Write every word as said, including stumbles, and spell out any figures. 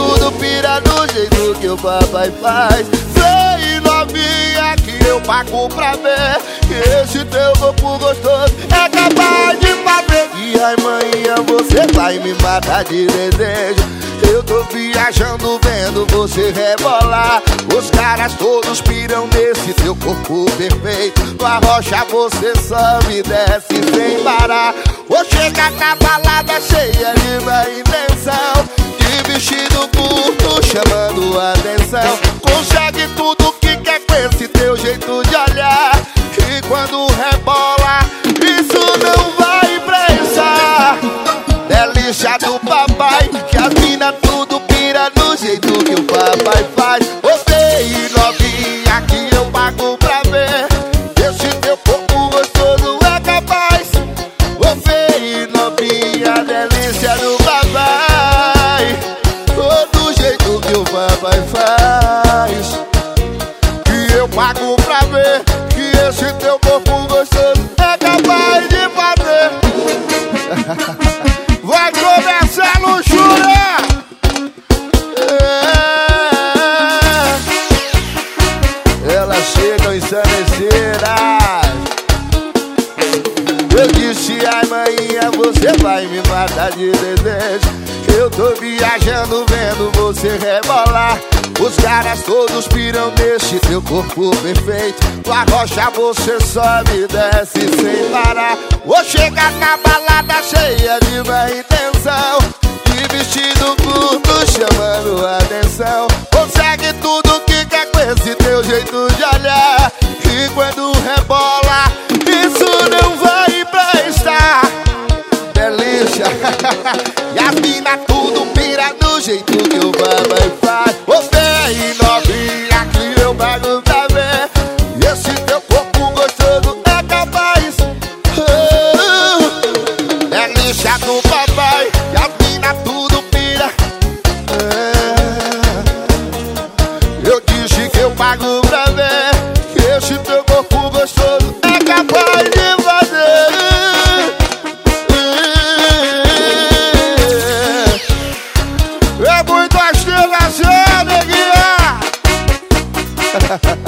tudo pira do jeito que o papai faz. Sei, novinha, que eu pago pra ver que esse teu corpo gostoso é capaz de fazer. E ai, manhã, você vai me matar de desejo. Eu tô viajando vendo você rebolar. Os caras todos piram nesse teu corpo perfeito. Na rocha você sobe e desce sem parar. Vou chegar na balada cheia de má intenção, de vestido curto chamando a atenção. Consegue tudo que quer com esse teu jeito de olhar. E quando rebola, isso não vai prestar. Delícia do papai, que as mina tudo pira do jeito que o papai faz. Você e novinha, que eu pago pra ver esse teu corpo gostoso é capaz. Você e novinha, delícia do papai, do jeito que o papai faz. Que eu pago pra ver que esse teu corpo gostoso é capaz de fazer. Vai começar a luxúria. É. Elas chegam ensandecidas. Eu disse, ai, manhã, você vai me matar de desejo. Eu tô viajando vendo você rebolar. Os caras todos piram nesse teu corpo perfeito. Na rocha você sobe e desce sem parar. Vou chegar na balada cheia de má intenção, de vestido curto chamando a atenção. Consegue tudo que quer com esse teu jeito de olhar. E quando rebola, isso não vai prestar. Delícia. E as mina tudo pira do jeito que o papai faz. Você e novinha, que eu pago pra ver esse teu corpo gostoso é capaz. Oh, delícia do papai, e as mina tudo pira. É. Eu disse que eu pago pra ver que esse teu corpo gostoso é capaz de fazer. É muito ostentação, neguinha.